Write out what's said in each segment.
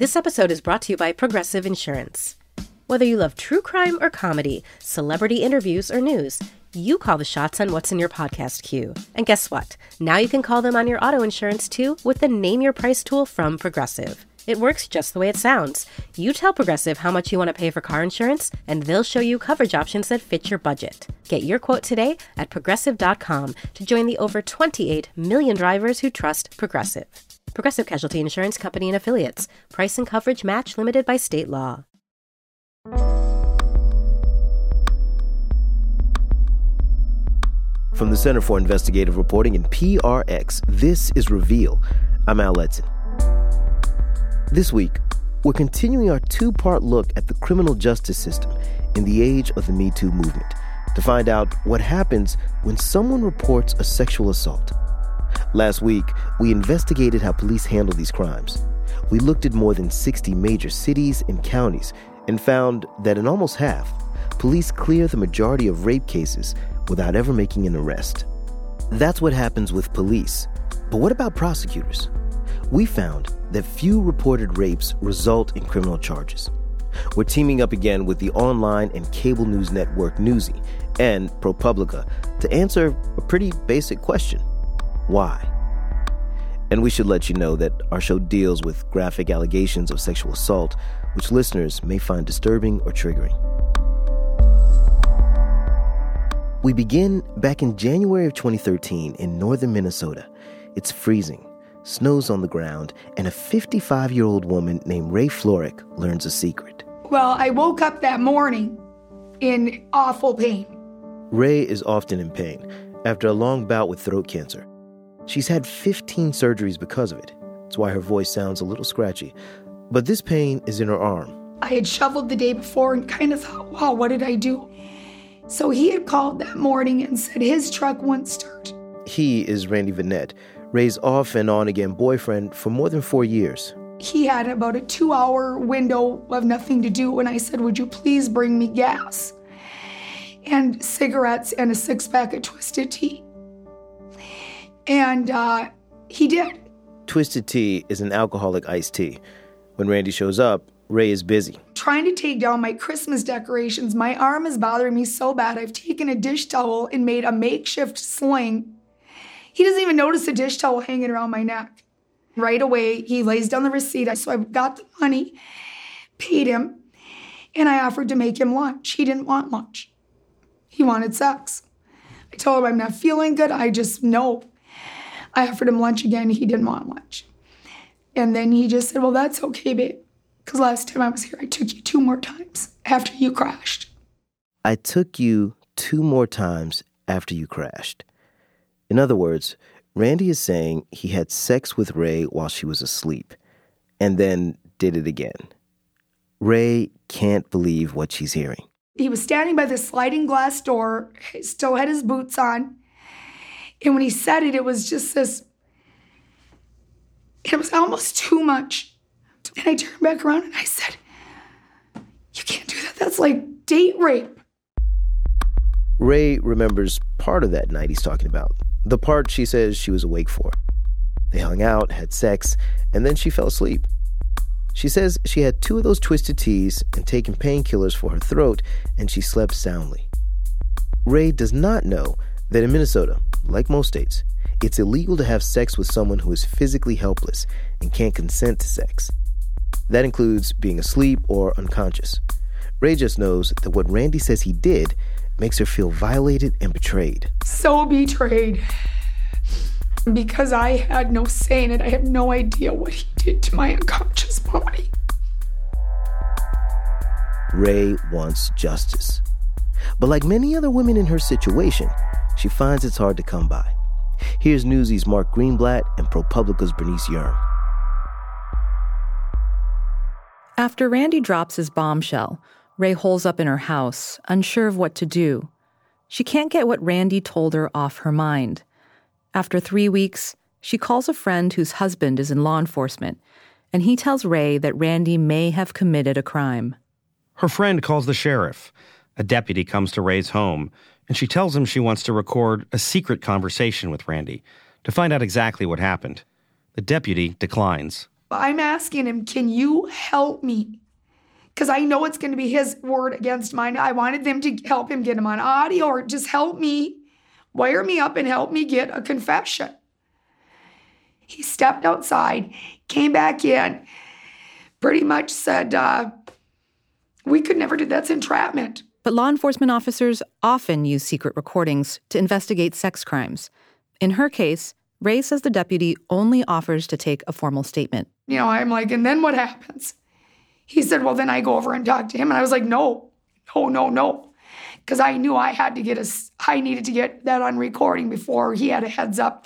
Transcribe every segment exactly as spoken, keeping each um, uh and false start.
This episode is brought to you by Progressive Insurance. Whether you love true crime or comedy, celebrity interviews or news, you call the shots on what's in your podcast queue. And guess what? Now you can call them on your auto insurance too with the Name Your Price tool from Progressive. It works just the way it sounds. You tell Progressive how much you want to pay for car insurance, and they'll show you coverage options that fit your budget. Get your quote today at progressive dot com to join the over twenty-eight million drivers who trust Progressive. Progressive Casualty Insurance Company and Affiliates. Price and coverage match limited by state law. From the Center for Investigative Reporting and P R X, this is Reveal. I'm Al Letson. This week, we're continuing our two-part look at the criminal justice system in the age of the Me Too movement to find out what happens when someone reports a sexual assault. Last week, we investigated how police handle these crimes. We looked at more than sixty major cities and counties and found that in almost half, police clear the majority of rape cases without ever making an arrest. That's what happens with police. But what about prosecutors? We found that few reported rapes result in criminal charges. We're teaming up again with the online and cable news network Newsy and ProPublica to answer a pretty basic question. Why? And we should let you know that our show deals with graphic allegations of sexual assault, which listeners may find disturbing or triggering. We begin back in January of twenty thirteen in northern Minnesota. It's freezing, snow's on the ground, and a fifty-five-year-old woman named Rae Florek learns a secret. Well, I woke up that morning in awful pain. Rae is often in pain after a long bout with throat cancer. She's had fifteen surgeries because of it. That's why her voice sounds a little scratchy. But this pain is in her arm. I had shoveled the day before and kind of thought, wow, what did I do? So he had called that morning and said his truck wouldn't start. He is Randy Vanette, Ray's off and on again boyfriend for more than four years. He had about a two-hour window of nothing to do, and I said, would you please bring me gas and cigarettes and a six-pack of Twisted Tea? And uh, he did. Twisted Tea is an alcoholic iced tea. When Randy shows up, Rae is busy. Trying to take down my Christmas decorations. My arm is bothering me so bad. I've taken a dish towel and made a makeshift sling. He doesn't even notice a dish towel hanging around my neck. Right away, he lays down the receipt. So I got the money, paid him, and I offered to make him lunch. He didn't want lunch. He wanted sex. I told him I'm not feeling good. I just know. I offered him lunch again. He didn't want lunch. And then he just said, well, that's okay, babe. Because last time I was here, I took you two more times after you crashed. I took you two more times after you crashed. In other words, Randy is saying he had sex with Rae while she was asleep, and then did it again. Rae can't believe what she's hearing. He was standing by the sliding glass door, he still had his boots on, and when he said it, it was just this, it was almost too much. And I turned back around and I said, you can't do that, that's like date rape. Rae remembers part of that night he's talking about. The part she says she was awake for. They hung out, had sex, and then she fell asleep. She says she had two of those Twisted Teas and taken painkillers for her throat, and she slept soundly. Rae does not know that in Minnesota, like most states, it's illegal to have sex with someone who is physically helpless and can't consent to sex. That includes being asleep or unconscious. Rae just knows that what Randy says he did makes her feel violated and betrayed. So betrayed. Because I had no say in it. I have no idea what he did to my unconscious body. Rae wants justice. But like many other women in her situation, she finds it's hard to come by. Here's Newsy's Mark Greenblatt and ProPublica's Bernice Yearn. After Randy drops his bombshell, Rae holes up in her house, unsure of what to do. She can't get what Randy told her off her mind. After three weeks, she calls a friend whose husband is in law enforcement, and he tells Rae that Randy may have committed a crime. Her friend calls the sheriff. A deputy comes to Rae's home, and she tells him she wants to record a secret conversation with Randy to find out exactly what happened. The deputy declines. I'm asking him, can you help me? Because I know it's going to be his word against mine. I wanted them to help him get him on audio or just help me, wire me up and help me get a confession. He stepped outside, came back in, pretty much said, uh, we could never do that. That's entrapment. But law enforcement officers often use secret recordings to investigate sex crimes. In her case, Ray says the deputy only offers to take a formal statement. You know, I'm like, and then what happens? He said, well, then I go over and talk to him. And I was like, no, no, no, no. Because I knew I had to get a, I needed to get that on recording before he had a heads up.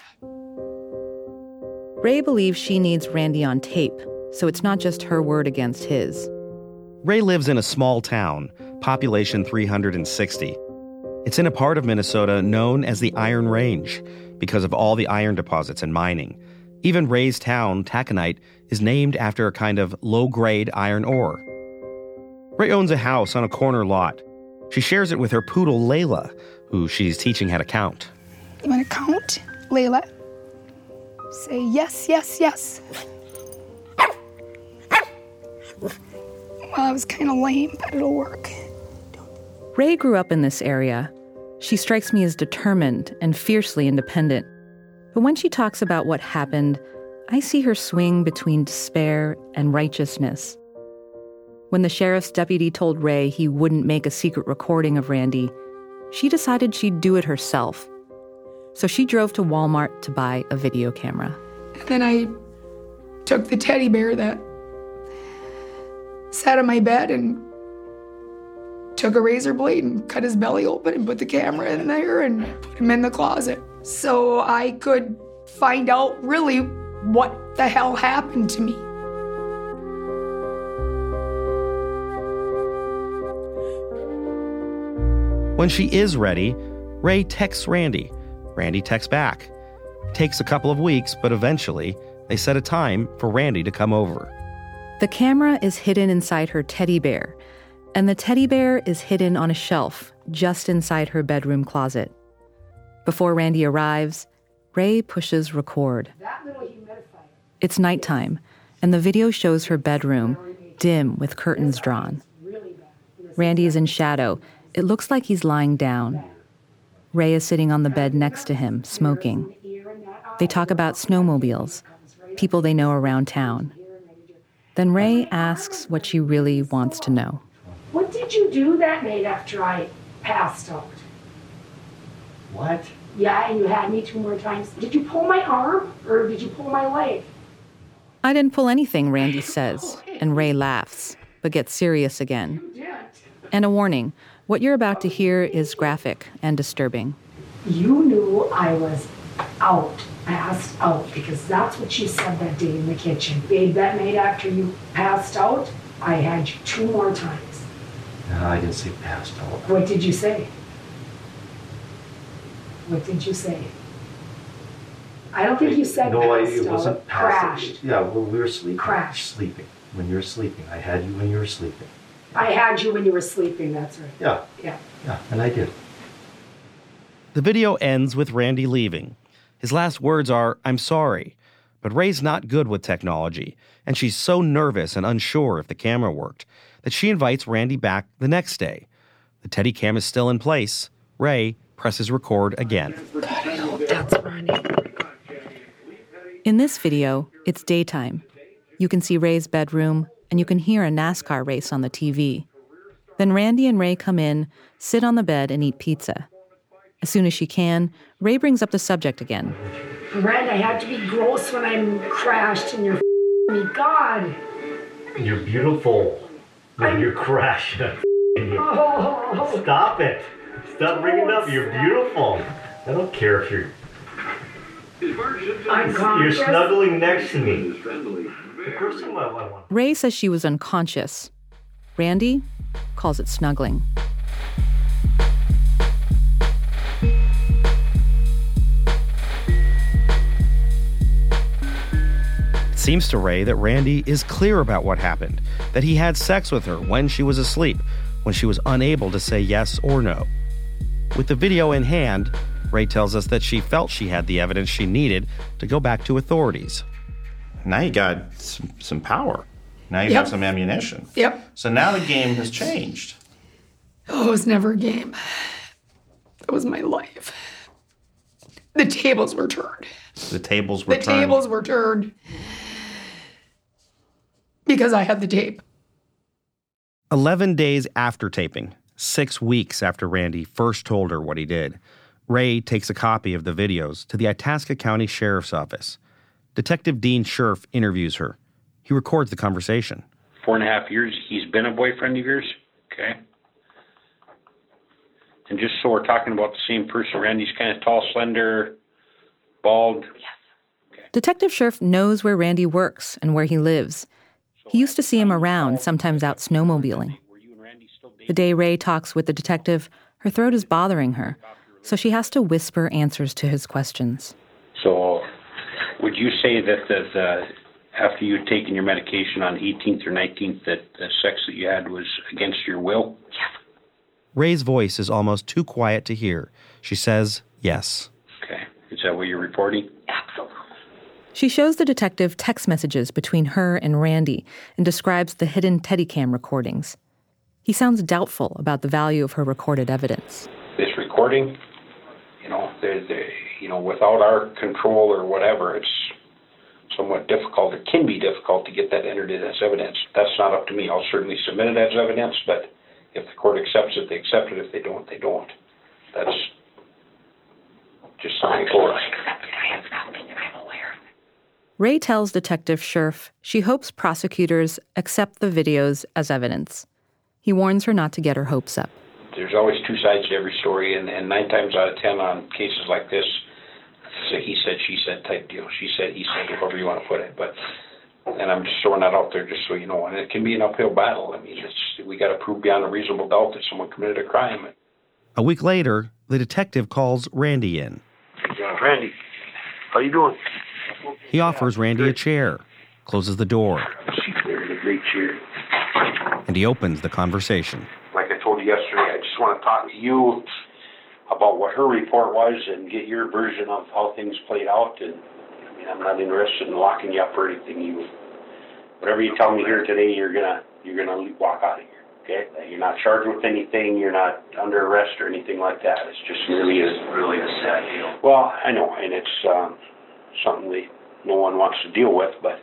Ray believes she needs Randy on tape, so it's not just her word against his. Ray lives in a small town, population three hundred sixty. It's in a part of Minnesota known as the Iron Range because of all the iron deposits and mining. Even Ray's town, Taconite, is named after a kind of low-grade iron ore. Ray owns a house on a corner lot. She shares it with her poodle, Layla, who she's teaching how to count. You want to count, Layla? Say yes, yes, yes. Well, it was kind of lame, but it'll work. Ray grew up in this area. She strikes me as determined and fiercely independent. But when she talks about what happened, I see her swing between despair and righteousness. When the sheriff's deputy told Ray he wouldn't make a secret recording of Randy, she decided she'd do it herself. So she drove to Walmart to buy a video camera. And then I took the teddy bear that sat on my bed and took a razor blade and cut his belly open and put the camera in there and put him in the closet so I could find out really what the hell happened to me. When she is ready, Ray texts Randy. Randy texts back. It takes a couple of weeks, but eventually they set a time for Randy to come over. The camera is hidden inside her teddy bear, and the teddy bear is hidden on a shelf just inside her bedroom closet. Before Randy arrives, Ray pushes record. It's nighttime, and the video shows her bedroom, dim with curtains drawn. Randy is in shadow. It looks like he's lying down. Ray is sitting on the bed next to him, smoking. They talk about snowmobiles, people they know around town. Then Ray asks what she really wants to know. What did you do that night after I passed out? What? Yeah, and you had me two more times. Did you pull my arm or did you pull my leg? I didn't pull anything, Randy says, and Ray laughs, but gets serious again. And a warning, what you're about to hear is graphic and disturbing. You knew I was out, passed out, because that's what you said that day in the kitchen. Babe, that night after you passed out, I had you two more times. No, I didn't say passed out. What did you say? What did you say? I don't think you said no, passed I, it wasn't out. passed. Crashed. Yeah, well, we were sleeping. Crashed. Sleeping. When you were sleeping. I had you when you were sleeping. I had you when you were sleeping, that's right. Yeah. Yeah. Yeah, and I did. The video ends with Randy leaving. His last words are, "I'm sorry." But Ray's not good with technology, and she's so nervous and unsure if the camera worked that she invites Randy back the next day. The Teddy cam is still in place. Ray presses record again. God, I hope that's Randy. In this video, it's daytime. You can see Ray's bedroom, and you can hear a NASCAR race on the T V. Then Randy and Ray come in, sit on the bed, and eat pizza. As soon as she can, Ray brings up the subject again. Rand, I had to be gross when I crashed and you're me. God. You're beautiful when I'm... you crash. Oh. Stop it. Stop bringing it up. You're beautiful. I don't care if you're... I'm conscious. You're snuggling next to me. Of course I want. Ray says she was unconscious. Randy calls it snuggling. It seems to Ray that Randy is clear about what happened, that he had sex with her when she was asleep, when she was unable to say yes or no. With the video in hand, Ray tells us that she felt she had the evidence she needed to go back to authorities. now you got some, some power. Now you Yep. got some ammunition. Yep. So now the game has changed. Oh, it was never a game. It was my life. The tables were turned. The tables were The turned. tables were turned because I had the tape. Eleven days after taping, six weeks after Randy first told her what he did, Ray takes a copy of the videos to the Itasca County Sheriff's Office. Detective Dean Scherf interviews her. He records the conversation. Four and a half years he's been a boyfriend of yours? Okay. And just so we're talking about the same person, Randy's kind of tall, slender, bald. Yes. Okay. Detective Scherf knows where Randy works and where he lives. He used to see him around, sometimes out snowmobiling. The day Ray talks with the detective, her throat is bothering her, so she has to whisper answers to his questions. So would you say that the, the, after you'd taken your medication on eighteenth or nineteenth, that the sex that you had was against your will? Yes. Ray's voice is almost too quiet to hear. She says yes. Okay. Is that what you're reporting? Absolutely. She shows the detective text messages between her and Randy and describes the hidden Teddycam recordings. He sounds doubtful about the value of her recorded evidence. This recording, you know, they're, they're, you know, without our control or whatever, it's somewhat difficult. It can be difficult to get that entered in as evidence. That's not up to me. I'll certainly submit it as evidence, but if the court accepts it, they accept it. If they don't, they don't. That's just something for us. I have nothing, I'm aware. Ray tells Detective Scherf she hopes prosecutors accept the videos as evidence. He warns her not to get her hopes up. There's always two sides to every story, and, and nine times out of ten on cases like this, it's a he said, she said type deal. She said, he said, however you want to put it. But and I'm just throwing that out there just so you know. And it can be an uphill battle. I mean, it's we got to prove beyond a reasonable doubt that someone committed a crime. A week later, the detective calls Randy in. Yeah, Randy, how you doing? He offers Randy a chair, closes the door, She's wearing a great chair. and he opens the conversation. Like I told you yesterday, I just want to talk to you about what her report was and get your version of how things played out. And I mean, I'm not interested in locking you up or anything. You, whatever you tell me here today, you're gonna you're gonna walk out of here. Okay? You're not charged with anything. You're not under arrest or anything like that. It's just really a really a sad deal. Well, I know, and it's um, something that no one wants to deal with, but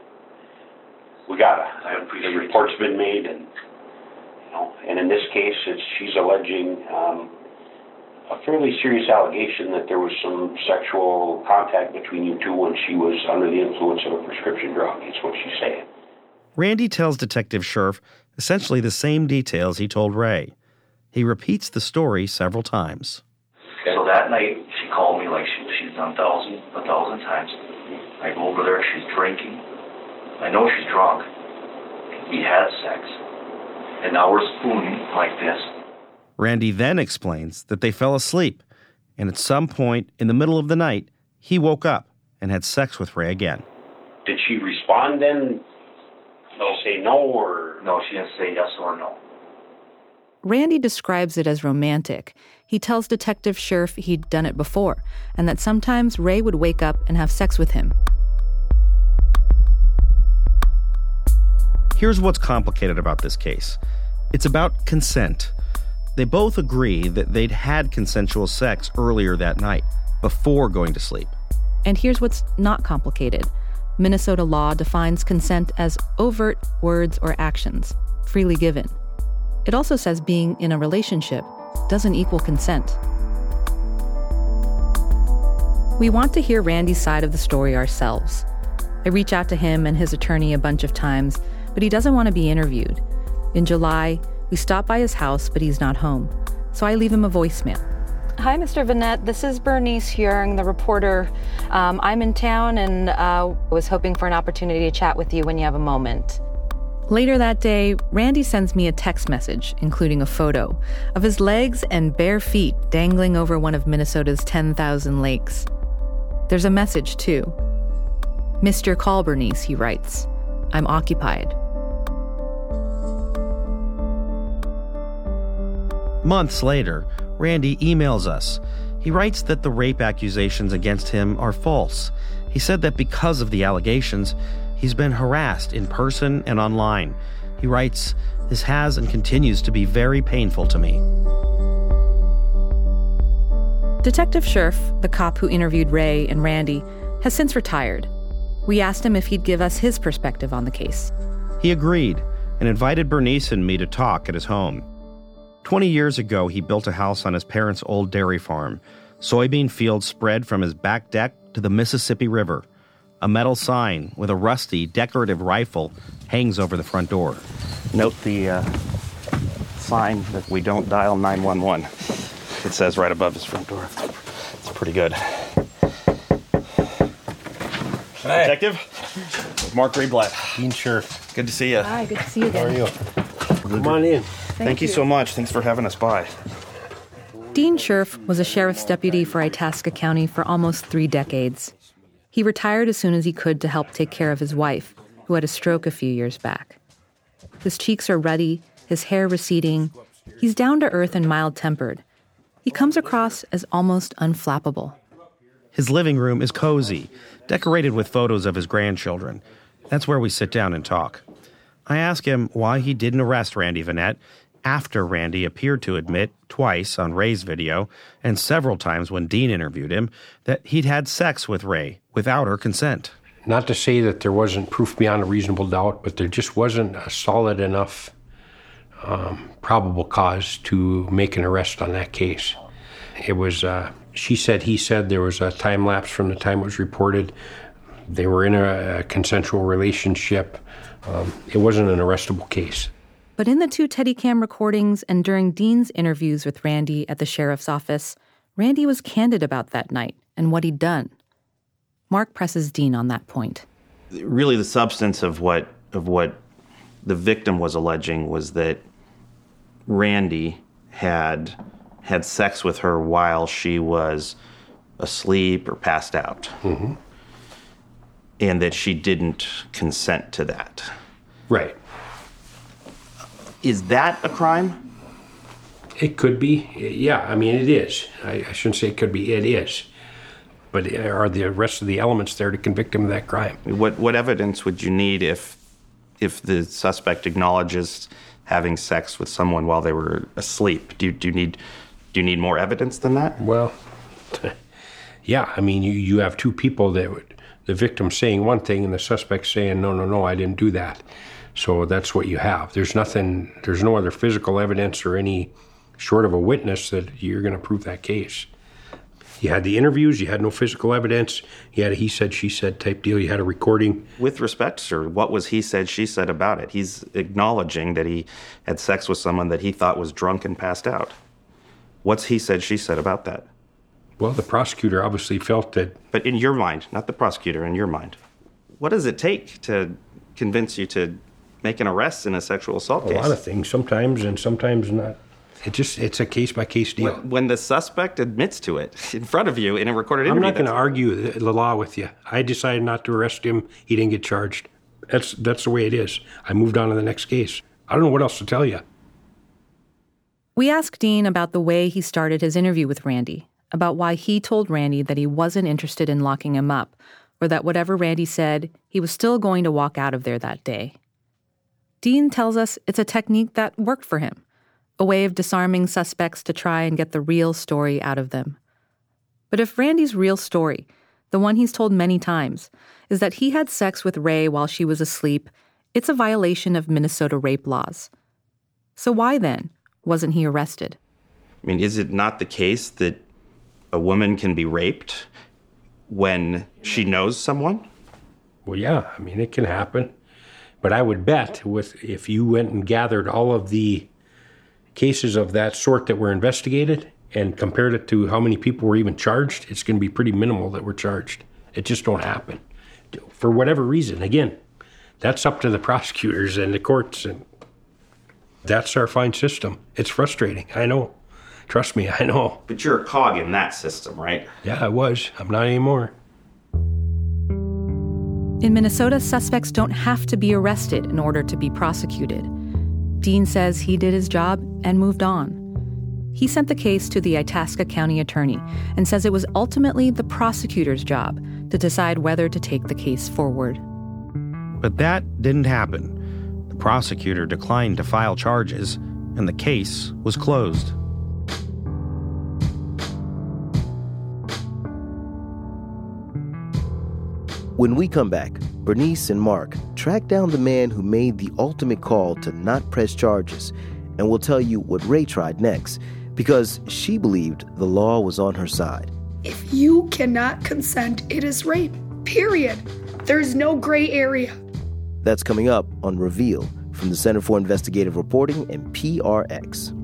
we gotta. The report's been made, and you know, and in this case, it's she's alleging um, a fairly serious allegation that there was some sexual contact between you two when she was under the influence of a prescription drug. It's what she's saying. Randy tells Detective Scherf essentially the same details he told Ray. He repeats the story several times. So that night, she called me like she, she's done thousands, a thousand times. I go over there, she's drinking. I know she's drunk. We had sex. And now we're spooning like this. Randy then explains that they fell asleep, and at some point in the middle of the night, he woke up and had sex with Ray again. Did she respond then? No. Say no or? No, she didn't say yes or no. Randy describes it as romantic. He tells Detective Scherf he'd done it before, and that sometimes Ray would wake up and have sex with him. Here's what's complicated about this case. It's about consent. They both agree that they'd had consensual sex earlier that night, before going to sleep. And here's what's not complicated. Minnesota law defines consent as overt words or actions, freely given. It also says being in a relationship doesn't equal consent. We want to hear Randy's side of the story ourselves. I reach out to him and his attorney a bunch of times, but he doesn't want to be interviewed. In July, we stop by his house, but he's not home. So I leave him a voicemail. Hi, Mister Vanette. This is Bernice Young, the reporter. Um, I'm in town and uh, was hoping for an opportunity to chat with you when you have a moment. Later that day, Randy sends me a text message, including a photo, of his legs and bare feet dangling over one of Minnesota's ten thousand lakes. There's a message, too. Missed your call, Bernice, he writes. I'm occupied. Months later, Randy emails us. He writes that the rape accusations against him are false. He said that because of the allegations, He's been harassed in person and online. He writes, "This has and continues to be very painful to me." Detective Scherf, the cop who interviewed Ray and Randy, has since retired. We asked him if he'd give us his perspective on the case. He agreed and invited Bernice and me to talk at his home. Twenty years ago, he built a house on his parents' old dairy farm. Soybean fields spread from his back deck to the Mississippi River. A metal sign with a rusty, decorative rifle hangs over the front door. Note the uh, sign that we don't dial nine one one. It says right above his front door. It's pretty good. Hi. Detective, Mark Greenblatt. Dean Scherf. Good to see you. Hi, good to see you again. How are you? Come on in. Thank, Thank you you so much. Thanks for having us by. Dean Scherf was a sheriff's deputy for Itasca County for almost three decades. He retired as soon as he could to help take care of his wife, who had a stroke a few years back. His cheeks are ruddy, his hair receding. He's down to earth and mild-tempered. He comes across as almost unflappable. His living room is cozy, decorated with photos of his grandchildren. That's where we sit down and talk. I ask him why he didn't arrest Randy Vanette after Randy appeared to admit twice on Ray's video and several times when Dean interviewed him that he'd had sex with Ray without her consent. Not to say that there wasn't proof beyond a reasonable doubt, but there just wasn't a solid enough um, probable cause to make an arrest on that case. It was, uh, she said, he said, there was a time lapse from the time it was reported. They were in a, a consensual relationship. Um, it wasn't an arrestable case. But in the two Teddycam recordings and during Dean's interviews with Randy at the sheriff's office, Randy was candid about that night and what he'd done. Mark presses Dean on that point. Really, the substance of what of what the victim was alleging was that Randy had had sex with her while she was asleep or passed out. Mm-hmm. And that she didn't consent to that. Right. Is that a crime? It could be. Yeah, I mean, it is. I, I shouldn't say it could be. It is. But are the rest of the elements there to convict him of that crime? What what evidence would you need if if the suspect acknowledges having sex with someone while they were asleep? Do you, do you need do you need more evidence than that? Well, yeah. I mean, you, you have two people that would, the victim saying one thing and the suspect saying, no, no, no, I didn't do that. So that's what you have. There's nothing, there's no other physical evidence or any short of a witness that you're going to prove that case. You had the interviews, you had no physical evidence, you had a he said, she said type deal, you had a recording. With respect, sir, what was he said, she said about it? He's acknowledging that he had sex with someone that he thought was drunk and passed out. What's he said, she said about that? Well, the prosecutor obviously felt that... But in your mind, not the prosecutor, in your mind, what does it take to convince you to make an arrest in a sexual assault a case? A lot of things, sometimes and sometimes not. It just, it's a case-by-case deal. When, when the suspect admits to it in front of you in a recorded I'm interview... I'm not going to argue the law with you. I decided not to arrest him. He didn't get charged. That's, that's the way it is. I moved on to the next case. I don't know what else to tell you. We asked Dean about the way he started his interview with Randy, about why he told Randy that he wasn't interested in locking him up, or that whatever Randy said, he was still going to walk out of there that day. Dean tells us it's a technique that worked for him, a way of disarming suspects to try and get the real story out of them. But if Randy's real story, the one he's told many times, is that he had sex with Ray while she was asleep, it's a violation of Minnesota rape laws. So why, then, wasn't he arrested? I mean, is it not the case that a woman can be raped when she knows someone? Well, yeah, I mean, it can happen. But I would bet with if you went and gathered all of the cases of that sort that were investigated and compared it to how many people were even charged, it's going to be pretty minimal that were charged. It just don't happen. For whatever reason, again, that's up to the prosecutors and the courts, and that's our fine system. It's frustrating, I know. Trust me, I know. But you're a cog in that system, right? Yeah, I was. I'm not anymore. In Minnesota, suspects don't have to be arrested in order to be prosecuted. Dean says he did his job and moved on. He sent the case to the Itasca County attorney and says it was ultimately the prosecutor's job to decide whether to take the case forward. But that didn't happen. The prosecutor declined to file charges, and the case was closed. When we come back, Bernice and Mark track down the man who made the ultimate call to not press charges, and we'll tell you what Ray tried next, because she believed the law was on her side. If you cannot consent, it is rape, period. There's no gray area. That's coming up on Reveal from the Center for Investigative Reporting and P R X.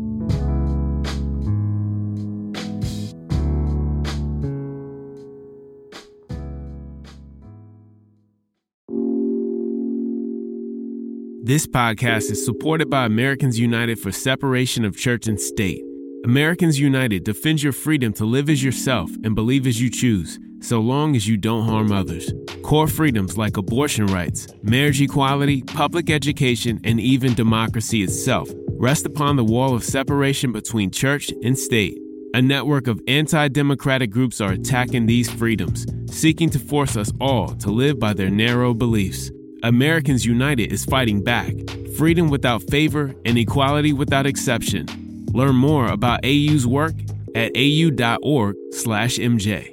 This podcast is supported by Americans United for Separation of Church and State. Americans United defends your freedom to live as yourself and believe as you choose, so long as you don't harm others. Core freedoms like abortion rights, marriage equality, public education, and even democracy itself rest upon the wall of separation between church and state. A network of anti-democratic groups are attacking these freedoms, seeking to force us all to live by their narrow beliefs. Americans United is fighting back. Freedom without favor and equality without exception. Learn more about A U's work at au.org slash MJ.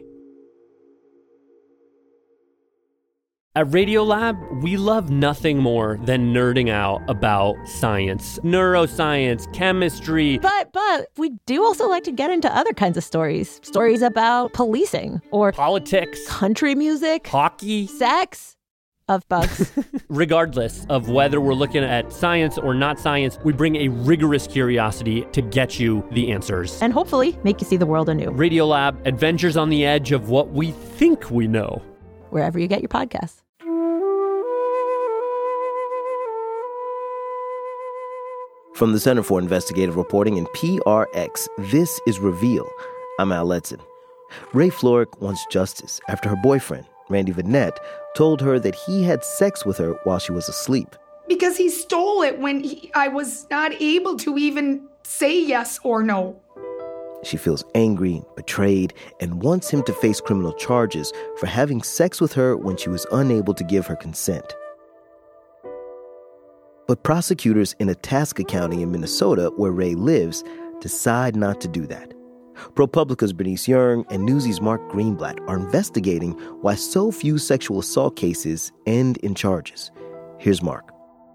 At Radiolab, we love nothing more than nerding out about science, neuroscience, chemistry. But, but we do also like to get into other kinds of stories. Stories about policing or politics, country music, hockey, sex. Of bugs. Regardless of whether we're looking at science or not science, we bring a rigorous curiosity to get you the answers. And hopefully make you see the world anew. Radiolab, adventures on the edge of what we think we know. Wherever you get your podcasts. From the Center for Investigative Reporting and P R X, this is Reveal. I'm Al Letson. Ray Florek wants justice after her boyfriend, Randy Vanette, told her that he had sex with her while she was asleep. Because he stole it when he, I was not able to even say yes or no. She feels angry, betrayed, and wants him to face criminal charges for having sex with her when she was unable to give her consent. But prosecutors in Itasca County in Minnesota, where Ray lives, decide not to do that. ProPublica's Bernice Yeung and Newsy's Mark Greenblatt are investigating why so few sexual assault cases end in charges. Here's Mark.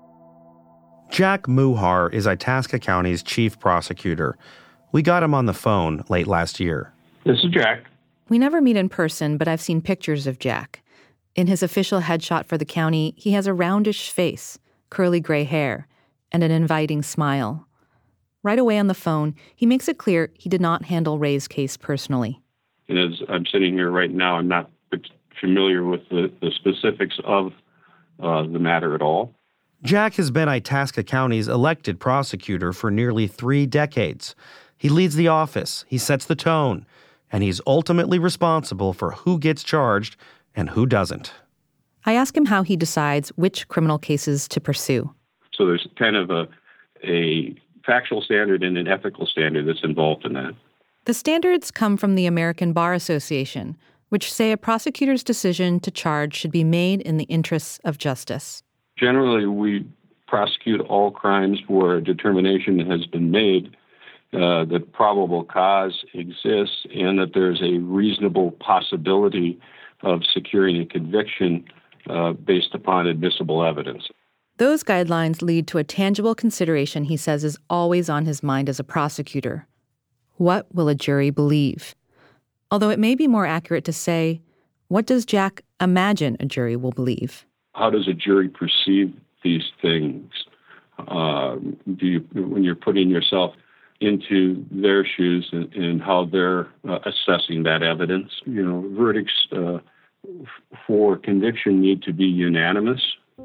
Jack Muhar is Itasca County's chief prosecutor. We got him on the phone late last year. This is Jack. We never meet in person, but I've seen pictures of Jack. In his official headshot for the county, he has a roundish face, curly gray hair, and an inviting smile. Right away on the phone, he makes it clear he did not handle Ray's case personally. And as I'm sitting here right now, I'm not familiar with the, the specifics of uh, the matter at all. Jack has been Itasca County's elected prosecutor for nearly three decades. He leads the office, he sets the tone, and he's ultimately responsible for who gets charged and who doesn't. I ask him how he decides which criminal cases to pursue. So there's kind of a a factual standard and an ethical standard that's involved in that. The standards come from the American Bar Association, which say a prosecutor's decision to charge should be made in the interests of justice. Generally, we prosecute all crimes where a determination has been made uh, that probable cause exists and that there's a reasonable possibility of securing a conviction uh, based upon admissible evidence. Those guidelines lead to a tangible consideration he says is always on his mind as a prosecutor. What will a jury believe? Although it may be more accurate to say, what does Jack imagine a jury will believe? How does a jury perceive these things? Uh, do you, when you're putting yourself into their shoes and, and how they're uh, assessing that evidence? You know, verdicts uh, for conviction need to be unanimous.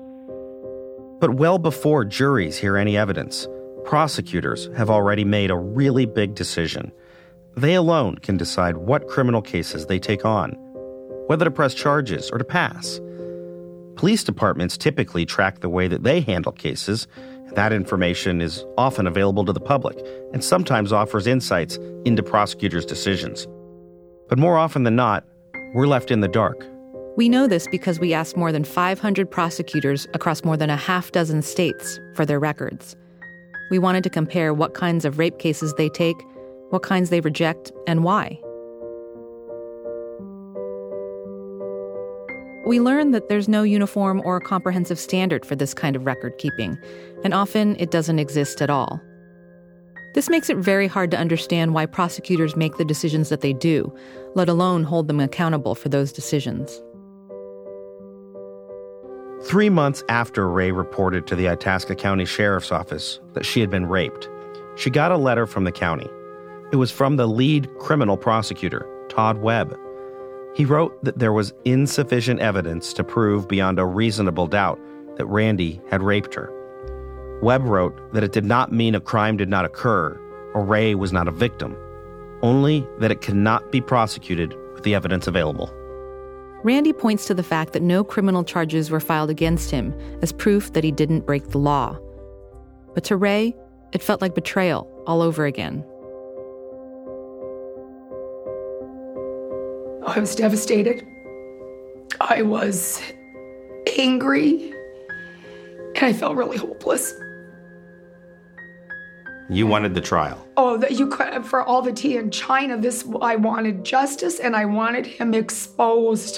But well before juries hear any evidence, prosecutors have already made a really big decision. They alone can decide what criminal cases they take on, whether to press charges or to pass. Police departments typically track the way that they handle cases. That information is often available to the public and sometimes offers insights into prosecutors' decisions. But more often than not, we're left in the dark. We know this because we asked more than five hundred prosecutors across more than a half dozen states for their records. We wanted to compare what kinds of rape cases they take, what kinds they reject, and why. We learned that there's no uniform or comprehensive standard for this kind of record keeping, and often it doesn't exist at all. This makes it very hard to understand why prosecutors make the decisions that they do, let alone hold them accountable for those decisions. Three months after Ray reported to the Itasca County Sheriff's Office that she had been raped, she got a letter from the county. It was from the lead criminal prosecutor, Todd Webb. He wrote that there was insufficient evidence to prove beyond a reasonable doubt that Randy had raped her. Webb wrote that it did not mean a crime did not occur or Ray was not a victim, only that it could not be prosecuted with the evidence available. Randy points to the fact that no criminal charges were filed against him as proof that he didn't break the law. But to Ray, it felt like betrayal all over again. I was devastated. I was angry. And I felt really hopeless. You wanted the trial. Oh, that you could, for all the tea in China, this, I wanted justice and I wanted him exposed.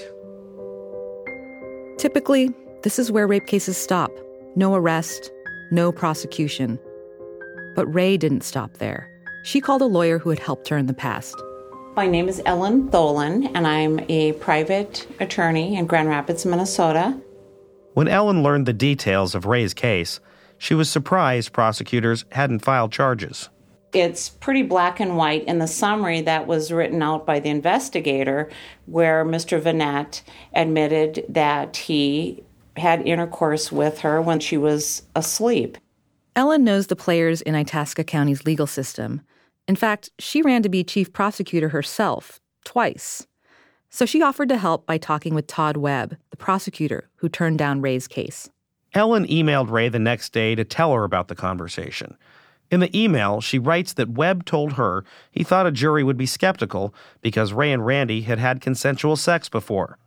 Typically, this is where rape cases stop. No arrest, no prosecution. But Ray didn't stop there. She called a lawyer who had helped her in the past. My name is Ellen Tholen, and I'm a private attorney in Grand Rapids, Minnesota. When Ellen learned the details of Ray's case, she was surprised prosecutors hadn't filed charges. It's pretty black and white in the summary that was written out by the investigator, where Mister Vanette admitted that he had intercourse with her when she was asleep. Ellen knows the players in Itasca County's legal system. In fact, she ran to be chief prosecutor herself, twice. So she offered to help by talking with Todd Webb, the prosecutor who turned down Ray's case. Ellen emailed Ray the next day to tell her about the conversation. In the email, she writes that Webb told her he thought a jury would be skeptical because Ray and Randy had had consensual sex before.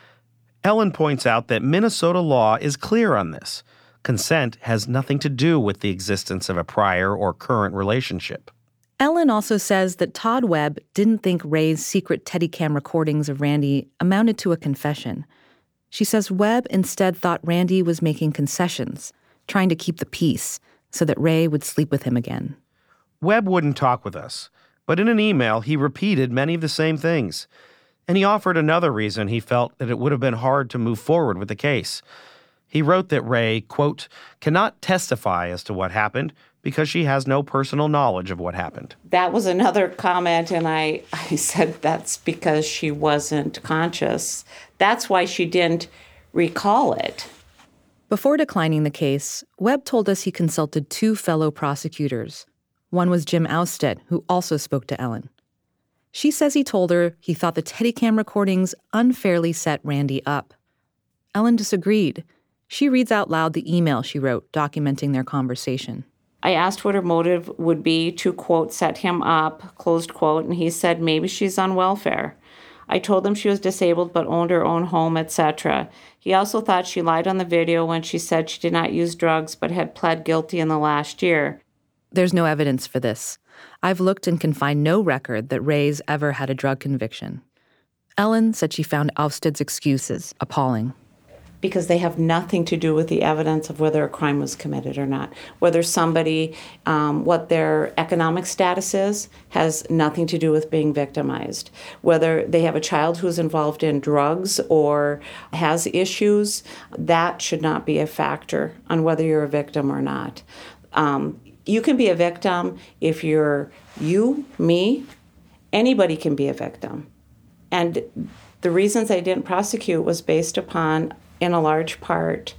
Ellen points out that Minnesota law is clear on this. Consent has nothing to do with the existence of a prior or current relationship. Ellen also says that Todd Webb didn't think Ray's secret Teddycam recordings of Randy amounted to a confession. She says Webb instead thought Randy was making concessions, trying to keep the peace so that Ray would sleep with him again. Webb wouldn't talk with us, but in an email he repeated many of the same things. And he offered another reason he felt that it would have been hard to move forward with the case. He wrote that Ray, quote, cannot testify as to what happened because she has no personal knowledge of what happened. That was another comment, and I, I said that's because she wasn't conscious. That's why she didn't recall it. Before declining the case, Webb told us he consulted two fellow prosecutors. One was Jim Ousted, who also spoke to Ellen. She says he told her he thought the Teddycam recordings unfairly set Randy up. Ellen disagreed. She reads out loud the email she wrote documenting their conversation. I asked what her motive would be to, quote, set him up, closed quote, and he said maybe she's on welfare. I told him she was disabled but owned her own home, et cetera. He also thought she lied on the video when she said she did not use drugs but had pled guilty in the last year. There's no evidence for this. I've looked and can find no record that Ray's ever had a drug conviction. Ellen said she found Ousted's excuses appalling. Because they have nothing to do with the evidence of whether a crime was committed or not. Whether somebody, um, what their economic status is, has nothing to do with being victimized. Whether they have a child who's involved in drugs or has issues, that should not be a factor on whether you're a victim or not. Um, you can be a victim if you're you, me, anybody can be a victim. And the reasons I didn't prosecute was based upon, in a large part,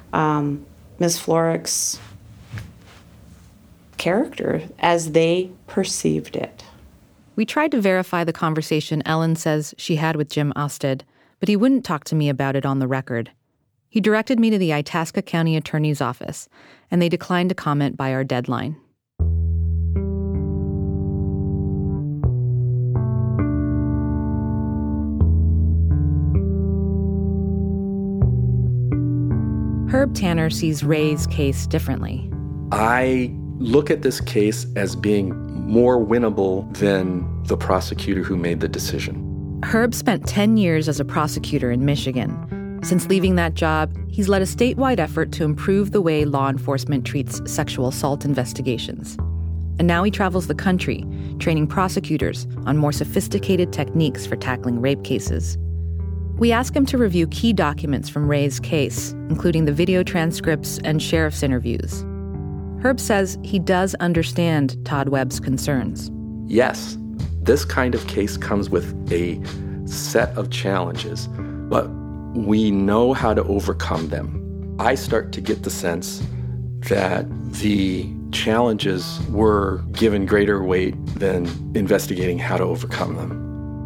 um, Miz Florrick's character as they perceived it. We tried to verify the conversation Ellen says she had with Jim Ousted, but he wouldn't talk to me about it on the record. He directed me to the Itasca County Attorney's Office, and they declined to comment by our deadline. Herb Tanner sees Ray's case differently. I look at this case as being more winnable than the prosecutor who made the decision. Herb spent ten years as a prosecutor in Michigan. Since leaving that job, he's led a statewide effort to improve the way law enforcement treats sexual assault investigations. And now he travels the country, training prosecutors on more sophisticated techniques for tackling rape cases. We ask him to review key documents from Ray's case, including the video transcripts and sheriff's interviews. Herb says he does understand Todd Webb's concerns. Yes, this kind of case comes with a set of challenges, but we know how to overcome them. I start to get the sense that the challenges were given greater weight than investigating how to overcome them.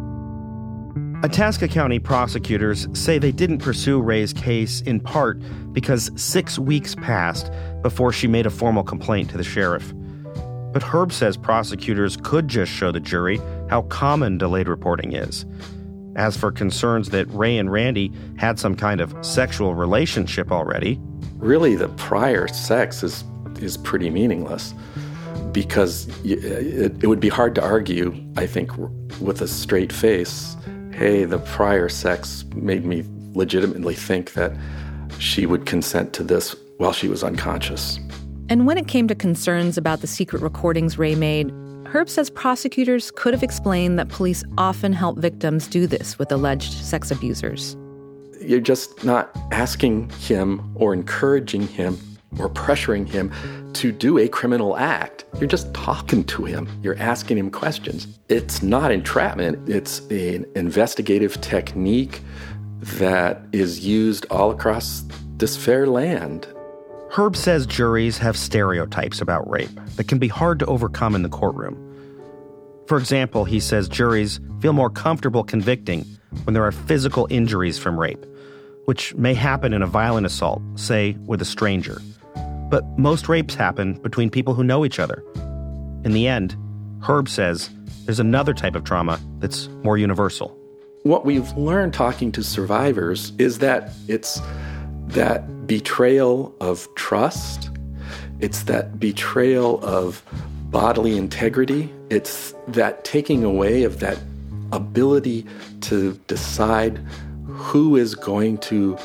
Itasca County prosecutors say they didn't pursue Ray's case in part because six weeks passed before she made a formal complaint to the sheriff. But Herb says prosecutors could just show the jury how common delayed reporting is. As for concerns that Ray and Randy had some kind of sexual relationship already, really the prior sex is is pretty meaningless, because it, it would be hard to argue, I think, with a straight face, hey, the prior sex made me legitimately think that she would consent to this while she was unconscious. And when it came to concerns about the secret recordings Ray made, Herb says prosecutors could have explained that police often help victims do this with alleged sex abusers. You're just not asking him or encouraging him or pressuring him to do a criminal act. You're just talking to him. You're asking him questions. It's not entrapment. It's an investigative technique that is used all across this fair land. Herb says juries have stereotypes about rape that can be hard to overcome in the courtroom. For example, he says juries feel more comfortable convicting when there are physical injuries from rape, which may happen in a violent assault, say, with a stranger. But most rapes happen between people who know each other. In the end, Herb says there's another type of trauma that's more universal. What we've learned talking to survivors is that it's that betrayal of trust, it's that betrayal of bodily integrity, it's that taking away of that ability to decide who is going to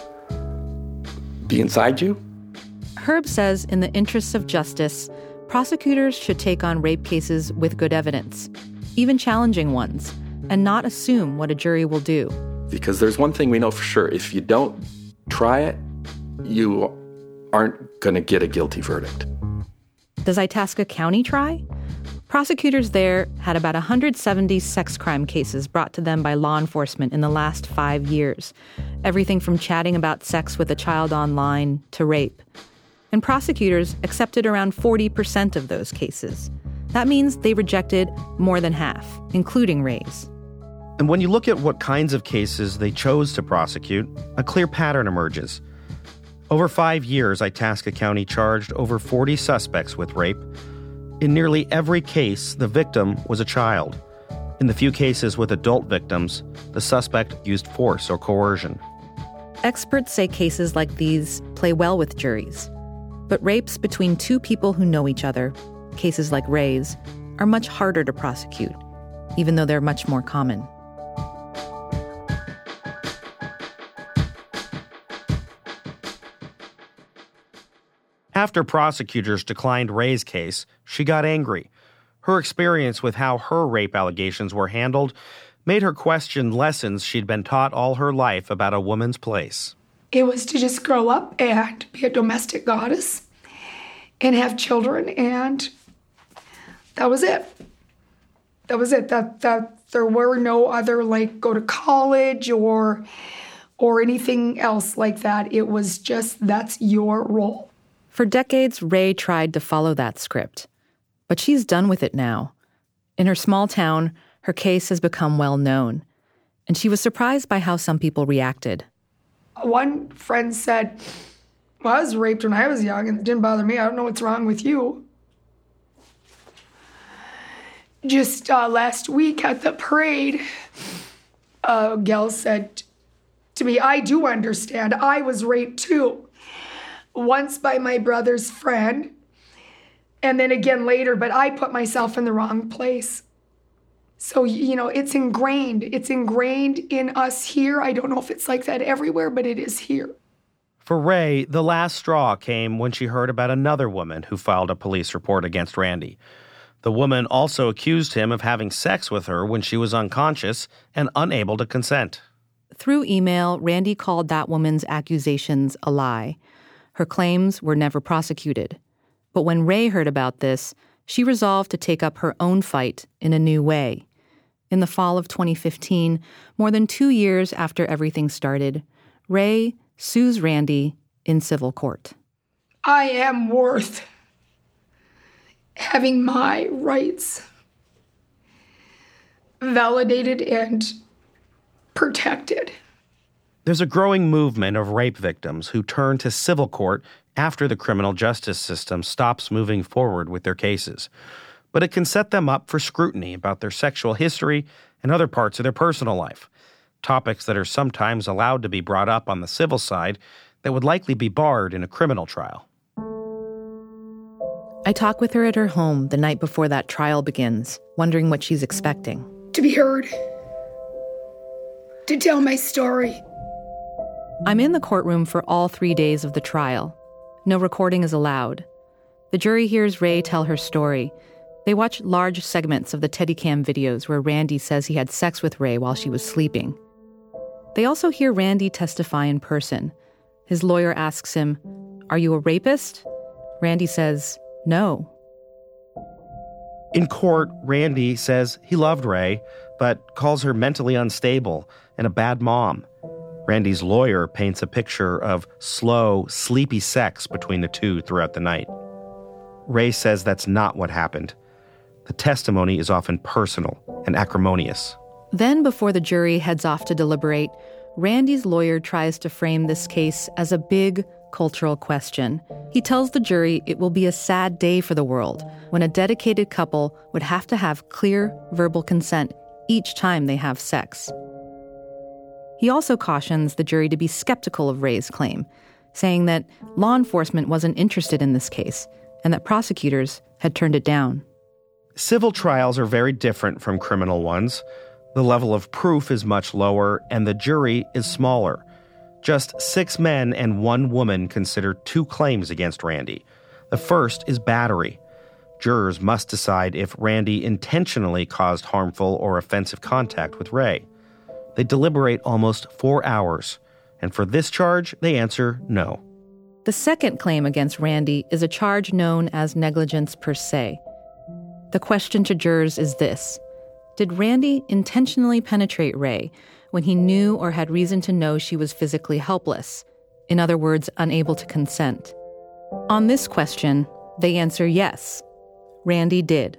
be inside you. Herb says in the interests of justice, prosecutors should take on rape cases with good evidence, even challenging ones, and not assume what a jury will do. Because there's one thing we know for sure. If you don't try it, you aren't going to get a guilty verdict. Does Itasca County try? Prosecutors there had about one hundred seventy sex crime cases brought to them by law enforcement in the last five years. Everything from chatting about sex with a child online to rape. And prosecutors accepted around forty percent of those cases. That means they rejected more than half, including Ray's. And when you look at what kinds of cases they chose to prosecute, a clear pattern emerges. Over five years, Itasca County charged over forty suspects with rape. In nearly every case, the victim was a child. In the few cases with adult victims, the suspect used force or coercion. Experts say cases like these play well with juries. But rapes between two people who know each other, cases like Ray's, are much harder to prosecute, even though they're much more common. After prosecutors declined Ray's case, she got angry. Her experience with how her rape allegations were handled made her question lessons she'd been taught all her life about a woman's place. It was to just grow up and be a domestic goddess and have children, and that was it. That was it. That that there were no other, like, go to college or or anything else like that. It was just, that's your role. For decades, Ray tried to follow that script, but she's done with it now. In her small town, her case has become well known, and she was surprised by how some people reacted. One friend said, well, I was raped when I was young and it didn't bother me. I don't know what's wrong with you. Just uh, last week at the parade, a gal said to me, I do understand. I was raped too. once by my brother's friend, and then again later, but I put myself in the wrong place. So, you know, it's ingrained. It's ingrained in us here. I don't know if it's like that everywhere, but it is here. For Ray, the last straw came when she heard about another woman who filed a police report against Randy. The woman also accused him of having sex with her when she was unconscious and unable to consent. Through email, Randy called that woman's accusations a lie. Her claims were never prosecuted. But when Ray heard about this, she resolved to take up her own fight in a new way. In the fall of twenty fifteen, more than two years after everything started, Ray sues Randy in civil court. I am worth having my rights validated and protected. There's a growing movement of rape victims who turn to civil court after the criminal justice system stops moving forward with their cases. But it can set them up for scrutiny about their sexual history and other parts of their personal life, topics that are sometimes allowed to be brought up on the civil side that would likely be barred in a criminal trial. I talk with her at her home the night before that trial begins, wondering what she's expecting. To be heard. To tell my story. I'm in the courtroom for all three days of the trial. No recording is allowed. The jury hears Ray tell her story. They watch large segments of the Steadicam videos where Randy says he had sex with Ray while she was sleeping. They also hear Randy testify in person. His lawyer asks him, "Are you a rapist?" Randy says, "No." In court, Randy says he loved Ray, but calls her mentally unstable and a bad mom. Randy's lawyer paints a picture of slow, sleepy sex between the two throughout the night. Ray says that's not what happened. The testimony is often personal and acrimonious. Then, before the jury heads off to deliberate, Randy's lawyer tries to frame this case as a big cultural question. He tells the jury it will be a sad day for the world when a dedicated couple would have to have clear verbal consent each time they have sex. He also cautions the jury to be skeptical of Ray's claim, saying that law enforcement wasn't interested in this case and that prosecutors had turned it down. Civil trials are very different from criminal ones. The level of proof is much lower and the jury is smaller. Just six men and one woman consider two claims against Randy. The first is battery. Jurors must decide if Randy intentionally caused harmful or offensive contact with Ray. They deliberate almost four hours, and for this charge, they answer no. The second claim against Randy is a charge known as negligence per se. The question to jurors is this: did Randy intentionally penetrate Ray when he knew or had reason to know she was physically helpless, in other words, unable to consent? On this question, they answer yes. Randy did.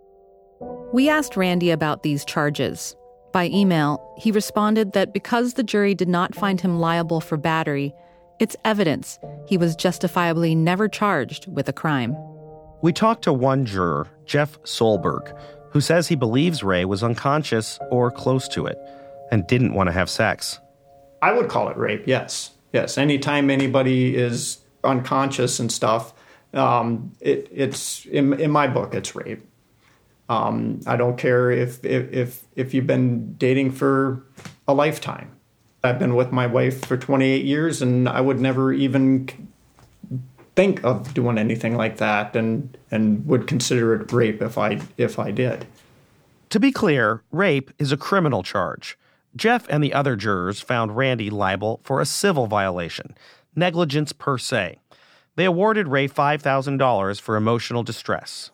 We asked Randy about these charges. By email, he responded that because the jury did not find him liable for battery, it's evidence he was justifiably never charged with a crime. We talked to one juror, Jeff Solberg, who says he believes Ray was unconscious or close to it and didn't want to have sex. I would call it rape, yes. Yes, anytime anybody is unconscious and stuff, um, it, it's, in, in my book, it's rape. Um, I don't care if, if if if you've been dating for a lifetime. I've been with my wife for twenty-eight years, and I would never even think of doing anything like that, and and would consider it rape if I if I did. To be clear, rape is a criminal charge. Jeff and the other jurors found Randy liable for a civil violation, negligence per se. They awarded Ray five thousand dollars for emotional distress.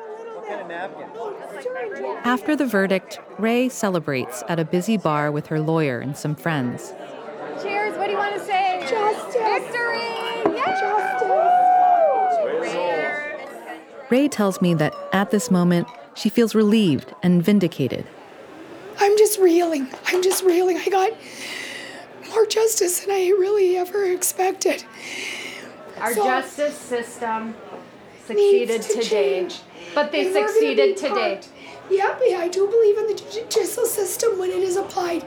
After the verdict, Ray celebrates at a busy bar with her lawyer and some friends. Cheers, what do you want to say? Justice! Victory! Yeah! Justice! Ray tells me that at this moment, she feels relieved and vindicated. I'm just reeling. I'm just reeling. I got more justice than I really ever expected. Our So- justice system succeeded Needs to today. change. But they And we're gonna succeeded be today. part- Yep, yeah, I do believe in the ju- judicial system when it is applied.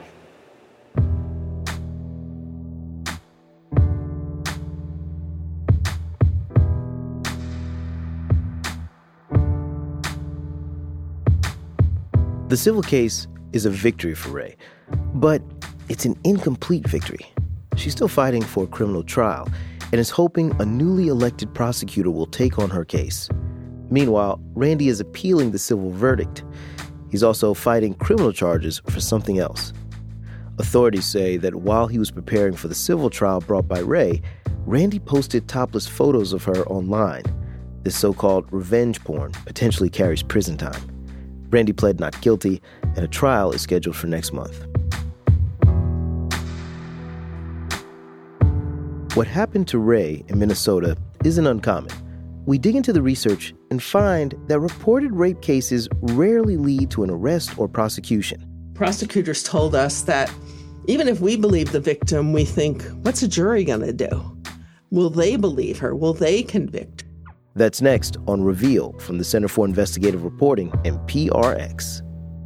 The civil case is a victory for Ray, but it's an incomplete victory. She's still fighting for a criminal trial and is hoping a newly elected prosecutor will take on her case. Meanwhile, Randy is appealing the civil verdict. He's also fighting criminal charges for something else. Authorities say that while he was preparing for the civil trial brought by Ray, Randy posted topless photos of her online. This so-called revenge porn potentially carries prison time. Randy pled not guilty, and a trial is scheduled for next month. What happened to Ray in Minnesota isn't uncommon. We dig into the research and find that reported rape cases rarely lead to an arrest or prosecution. Prosecutors told us that even if we believe the victim, we think, what's a jury going to do? Will they believe her? Will they convict? That's next on Reveal from the Center for Investigative Reporting and P R X.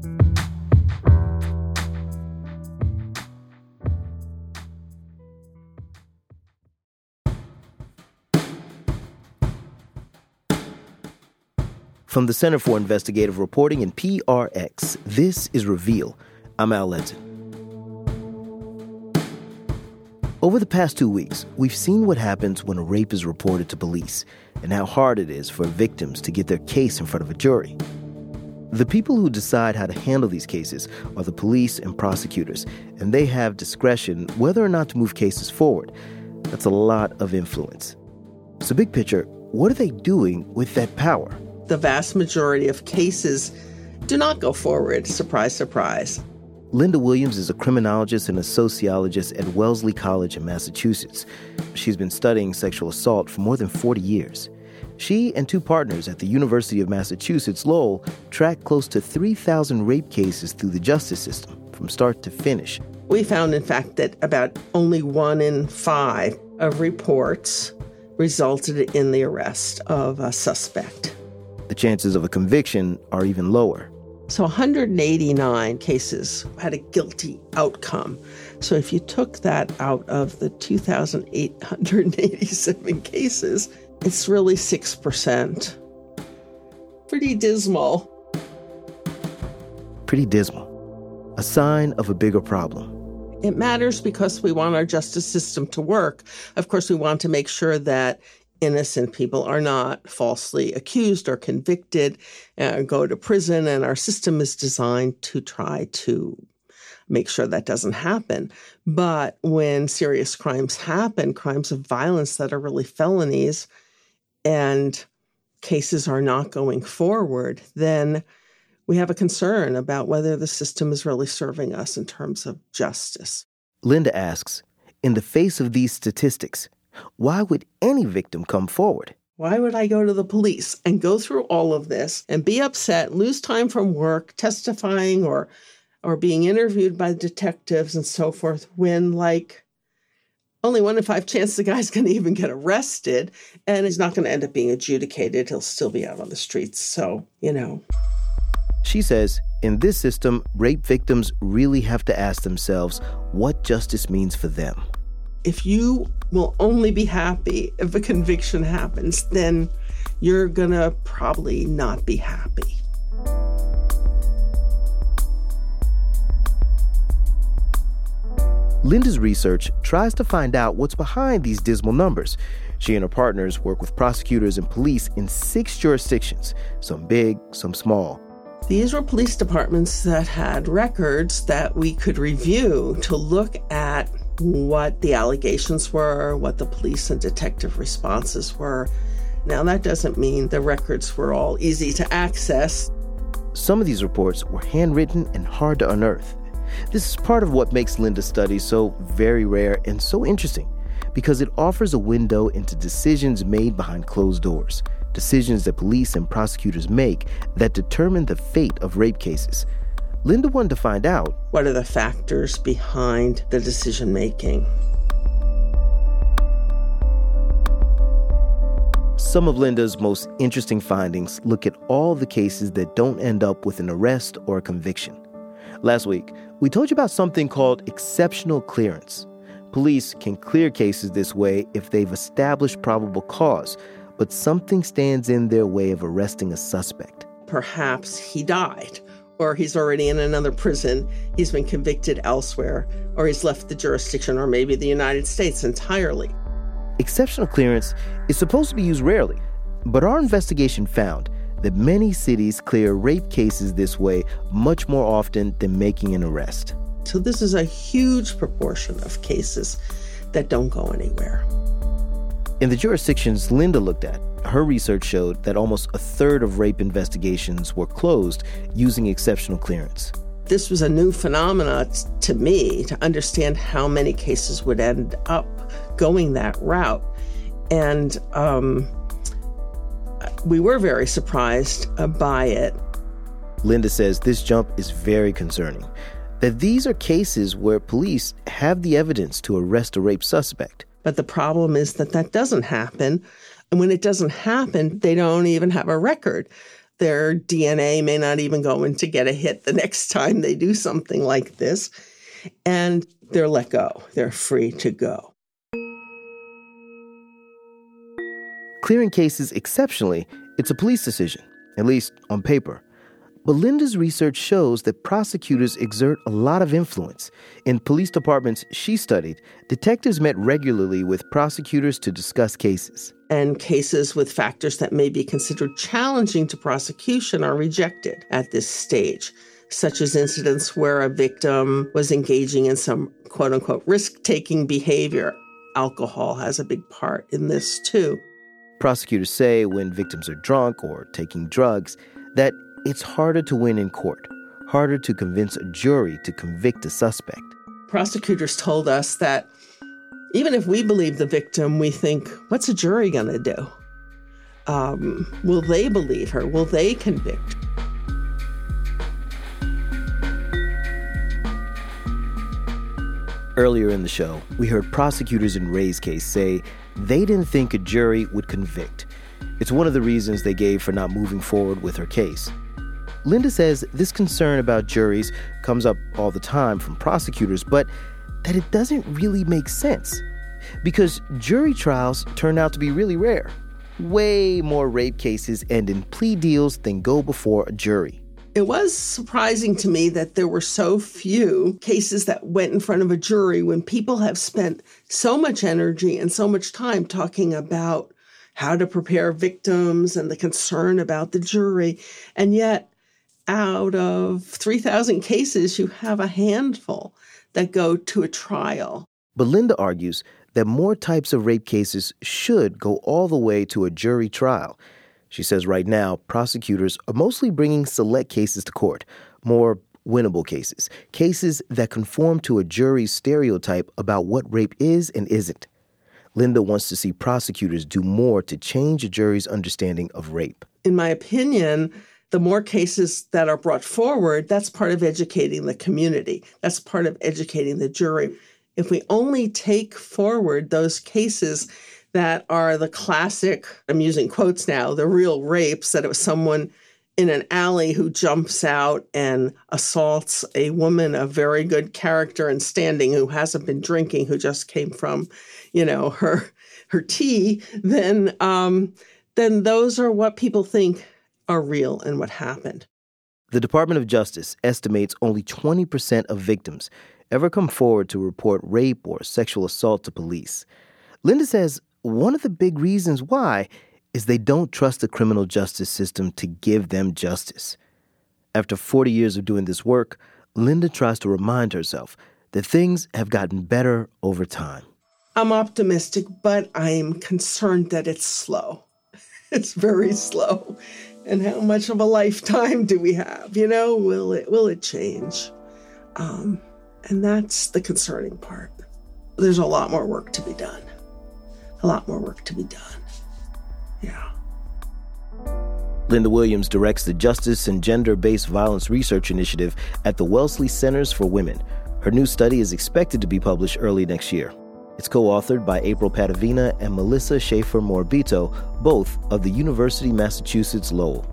From the Center for Investigative Reporting and P R X, this is Reveal. I'm Al Letson. Over the past two weeks, we've seen what happens when a rape is reported to police and how hard it is for victims to get their case in front of a jury. The people who decide how to handle these cases are the police and prosecutors, and they have discretion whether or not to move cases forward. That's a lot of influence. So big picture, what are they doing with that power? The vast majority of cases do not go forward. Surprise, surprise. Linda Williams is a criminologist and a sociologist at Wellesley College in Massachusetts. She's been studying sexual assault for more than forty years. She and two partners at the University of Massachusetts Lowell track close to three thousand rape cases through the justice system, from start to finish. We found, in fact, that about only one in five of reports resulted in the arrest of a suspect. The chances of a conviction are even lower. So one hundred eighty-nine cases had a guilty outcome. So if you took that out of the two thousand eight hundred eighty-seven cases, it's really six percent. Pretty dismal. Pretty dismal. A sign of a bigger problem. It matters because we want our justice system to work. Of course, we want to make sure that innocent people are not falsely accused or convicted and go to prison, and our system is designed to try to make sure that doesn't happen. But when serious crimes happen, crimes of violence that are really felonies, and cases are not going forward, then we have a concern about whether the system is really serving us in terms of justice. Linda asks, in the face of these statistics, why would any victim come forward? Why would I go to the police and go through all of this and be upset, lose time from work, testifying or or being interviewed by detectives and so forth, when, like, only one in five chance the guy's going to even get arrested, and he's not going to end up being adjudicated. He'll still be out on the streets. So, you know. She says, in this system, rape victims really have to ask themselves what justice means for them. If you will only be happy if a conviction happens, then you're going to probably not be happy. Linda's research tries to find out what's behind these dismal numbers. She and her partners work with prosecutors and police in six jurisdictions, some big, some small. These were police departments that had records that we could review to look at what the allegations were, what the police and detective responses were. Now, that doesn't mean the records were all easy to access. Some of these reports were handwritten and hard to unearth. This is part of what makes Linda's study so very rare and so interesting, because it offers a window into decisions made behind closed doors, decisions that police and prosecutors make that determine the fate of rape cases. Linda wanted to find out, what are the factors behind the decision-making? Some of Linda's most interesting findings look at all the cases that don't end up with an arrest or a conviction. Last week, we told you about something called exceptional clearance. Police can clear cases this way if they've established probable cause, but something stands in their way of arresting a suspect. Perhaps he died, or he's already in another prison, he's been convicted elsewhere, or he's left the jurisdiction or maybe the United States entirely. Exceptional clearance is supposed to be used rarely, but our investigation found that many cities clear rape cases this way much more often than making an arrest. So this is a huge proportion of cases that don't go anywhere. In the jurisdictions Linda looked at, her research showed that almost a third of rape investigations were closed using exceptional clearance. This was a new phenomenon to me to understand how many cases would end up going that route. And um, we were very surprised by it. Linda says this jump is very concerning, that these are cases where police have the evidence to arrest a rape suspect. But the problem is that that doesn't happen. And when it doesn't happen, they don't even have a record. Their D N A may not even go in to get a hit the next time they do something like this. And they're let go. They're free to go. Clearing cases exceptionally, it's a police decision, at least on paper. But Linda's research shows that prosecutors exert a lot of influence. In police departments she studied, detectives met regularly with prosecutors to discuss cases. And cases with factors that may be considered challenging to prosecution are rejected at this stage, such as incidents where a victim was engaging in some quote-unquote risk-taking behavior. Alcohol has a big part in this, too. Prosecutors say when victims are drunk or taking drugs, that it's harder to win in court, harder to convince a jury to convict a suspect. Prosecutors told us that even if we believe the victim, we think, what's a jury going to do? Um, will they believe her? Will they convict? Earlier in the show, we heard prosecutors in Ray's case say they didn't think a jury would convict. It's one of the reasons they gave for not moving forward with her case. Linda says this concern about juries comes up all the time from prosecutors, but that it doesn't really make sense because jury trials turn out to be really rare. Way more rape cases end in plea deals than go before a jury. It was surprising to me that there were so few cases that went in front of a jury when people have spent so much energy and so much time talking about how to prepare victims and the concern about the jury. And yet, out of three thousand cases, you have a handful that go to a trial. But Linda argues that more types of rape cases should go all the way to a jury trial. She says right now, prosecutors are mostly bringing select cases to court, more winnable cases, cases that conform to a jury's stereotype about what rape is and isn't. Linda wants to see prosecutors do more to change a jury's understanding of rape. In my opinion, the more cases that are brought forward, that's part of educating the community. That's part of educating the jury. If we only take forward those cases that are the classic, I'm using quotes now, the real rapes, that it was someone in an alley who jumps out and assaults a woman of very good character and standing who hasn't been drinking, who just came from, you know, her her tea, then um, then those are what people think are real and what happened. The Department of Justice estimates only twenty percent of victims ever come forward to report rape or sexual assault to police. Linda says one of the big reasons why is they don't trust the criminal justice system to give them justice. After forty years of doing this work, Linda tries to remind herself that things have gotten better over time. I'm optimistic, but I'm concerned that it's slow. It's very slow. And how much of a lifetime do we have? You know, will it will it change? Um, and that's the concerning part. There's a lot more work to be done. A lot more work to be done. Yeah. Linda Williams directs the Justice and Gender-Based Violence Research Initiative at the Wellesley Centers for Women. Her new study is expected to be published early next year. It's co-authored by April Padavina and Melissa Schaefer-Morabito, both of the University of Massachusetts Lowell.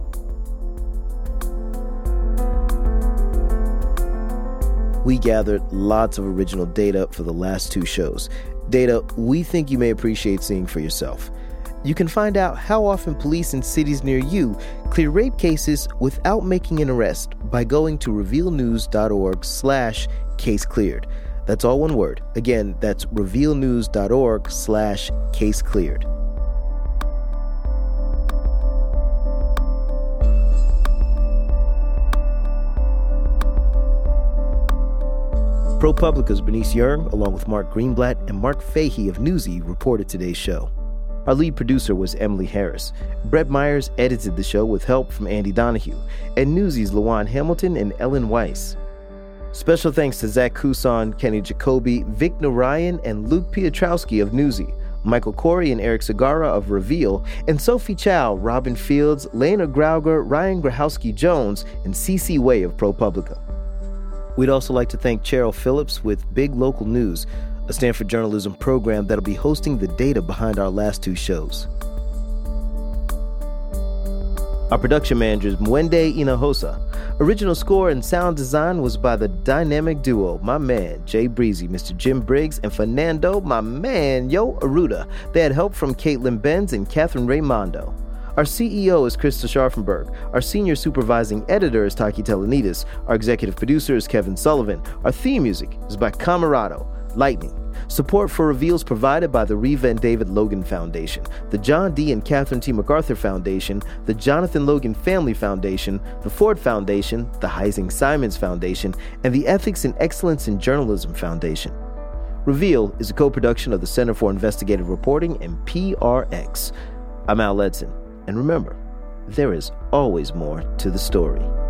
We gathered lots of original data for the last two shows. Data we think you may appreciate seeing for yourself. You can find out how often police in cities near you clear rape cases without making an arrest by going to revealnews.org slash case cleared. That's all one word. Again, that's revealnews.org slash case cleared. ProPublica's Bernice Yeung, along with Mark Greenblatt and Mark Fahey of Newsy, reported today's show. Our lead producer was Emily Harris. Brett Myers edited the show with help from Andy Donahue, and Newsy's LaJuan Hamilton and Ellen Weiss. Special thanks to Zach Kuson, Kenny Jacoby, Vic Narayan, and Luke Piotrowski of Newsy, Michael Corey and Eric Segarra of Reveal, and Sophie Chow, Robin Fields, Lena Grauger, Ryan Grahowski-Jones, and Cece Way of ProPublica. We'd also like to thank Cheryl Phillips with Big Local News, a Stanford journalism program that'll be hosting the data behind our last two shows. Our production manager is Mwende Inahosa. Original score and sound design was by the dynamic duo, my man, Jay Breezy, Mister Jim Briggs, and Fernando, my man, Yo Aruda. They had help from Caitlin Benz and Catherine Raimondo. Our C E O is Krista Scharfenberg. Our senior supervising editor is Taki Telenides. Our executive producer is Kevin Sullivan. Our theme music is by Camerado, Lightning. Support for Reveals provided by the Reva and David Logan Foundation, the John D. and Catherine T. MacArthur Foundation, the Jonathan Logan Family Foundation, the Ford Foundation, the Heising Simons Foundation, and the Ethics and Excellence in Journalism Foundation. Reveal is a co-production of the Center for Investigative Reporting and P R X. I'm Al Edson. And remember, there is always more to the story.